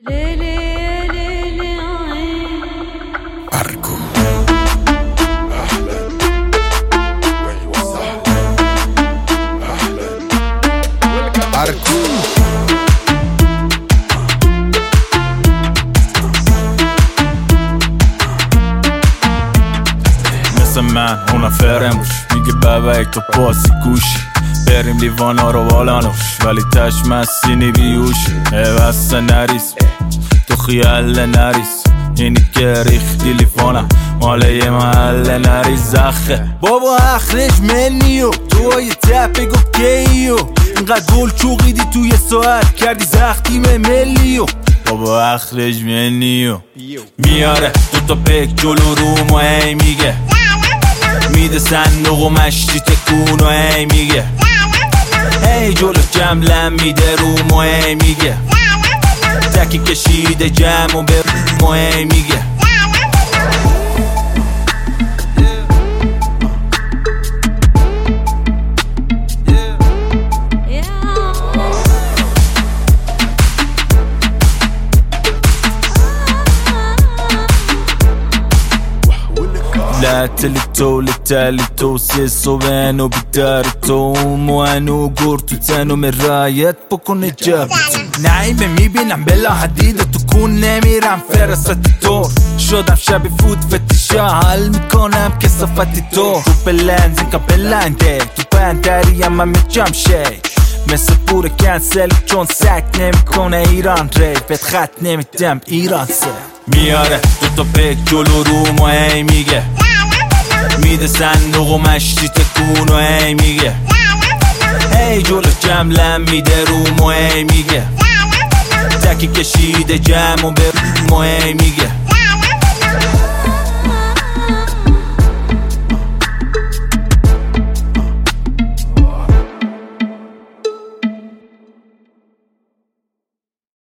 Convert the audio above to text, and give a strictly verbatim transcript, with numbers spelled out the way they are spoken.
أرجو أحلى وأيوة صح أحلى أرجو مثل من اونا فرموش میگه بابا یک تو پاسی گوشی بریم لیوانا رو بالانوش ولی تش مسینی بیوشی بسته نریس تو خیال نریس اینی که ریختی لیوانا ماله یه محل نریس زخه بابا اخرج منیو تو های تپه گفت کیو اینقدر گل چوقیدی توی ساعت کردی زختیم ملیو بابا اخرج منیو میاره دو تا پک جلو روم و هی میگه میده صندوق و مشتی تکون و هی میگه هی جلو جملم میده روم و هی میگه تکی کشیده جمع و به روم و هی میگه لا تلتو لتالتو سيسو بانو بدارتو موانو قورتو تانو من رايت بكون اجابتو نعيمة میبینم بلا حدیده تو کونه میرم فرست دور شدم شبی فوت فتیشا حل میکنم کسافتی تو تو بلنز اینکا بلنده تو بندری اما میجم شی مثل پور کنسل چون سک نمیکنه ایران ریفت خط نمیدم ایران سه میاره دو تا پک جلو روم و هی میگه میده صندوق و مشتی تکون و هی میگه هی جلو جملم میده روم و هی میگه تکی کشیده جمع و به روم و هی میگه